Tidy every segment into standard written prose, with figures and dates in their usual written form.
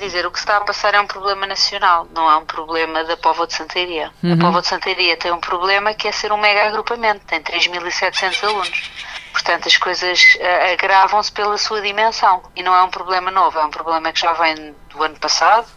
dizer, o que se está a passar é um problema nacional, não é um problema da Póvoa de Santaria. A Póvoa de Santaria tem um problema que é ser um mega agrupamento, tem 3.700 alunos. Portanto, as coisas agravam-se pela sua dimensão e não é um problema novo, é um problema que já vem do ano passado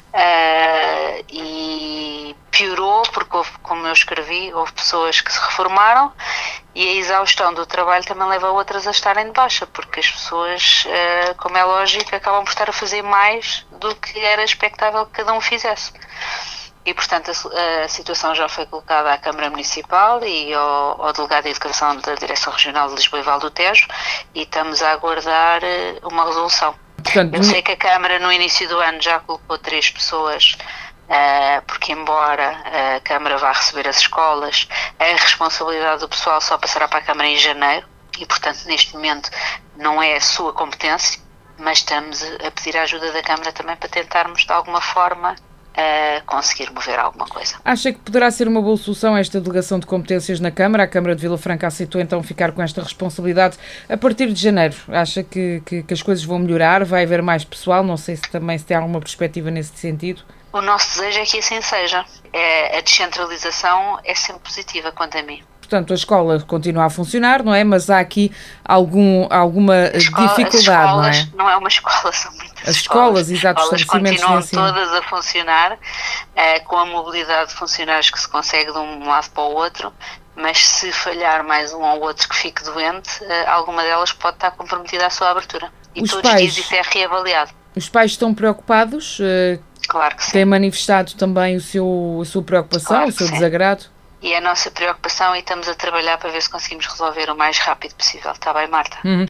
e piorou porque houve, como eu escrevi, houve pessoas que se reformaram e a exaustão do trabalho também leva outras a estarem de baixa, porque as pessoas, como é lógico, acabam por estar a fazer mais do que era expectável que cada um fizesse. E, portanto, a situação já foi colocada à Câmara Municipal e ao Delegado de Educação da Direção Regional de Lisboa e Val do Tejo e estamos a aguardar uma resolução. Portanto, eu sei que a Câmara, no início do ano, já colocou 3 pessoas, porque embora a Câmara vá receber as escolas, a responsabilidade do pessoal só passará para a Câmara em janeiro e, portanto, neste momento não é a sua competência, mas estamos a pedir a ajuda da Câmara também para tentarmos, de alguma forma, conseguir mover alguma coisa. Acha que poderá ser uma boa solução esta delegação de competências na Câmara? A Câmara de Vila Franca aceitou então ficar com esta responsabilidade a partir de janeiro. Acha que as coisas vão melhorar? Vai haver mais pessoal? Não sei se também se tem alguma perspectiva nesse sentido. O nosso desejo é que assim seja. A descentralização é sempre positiva, quanto a mim. Portanto, a escola continua a funcionar, não é? Mas há aqui alguma dificuldade, não é? Não é uma escola, são muitas as escolas. Exato, as escolas continuam todas a funcionar, com a mobilidade de funcionários que se consegue de um lado para o outro, mas se falhar mais um ou outro que fique doente, alguma delas pode estar comprometida à sua abertura. E todos os dias isso é reavaliado. Os pais estão preocupados? Claro que sim. Têm manifestado também a sua preocupação, claro, o seu desagrado? E é a nossa preocupação e estamos a trabalhar para ver se conseguimos resolver o mais rápido possível. Está bem, Marta?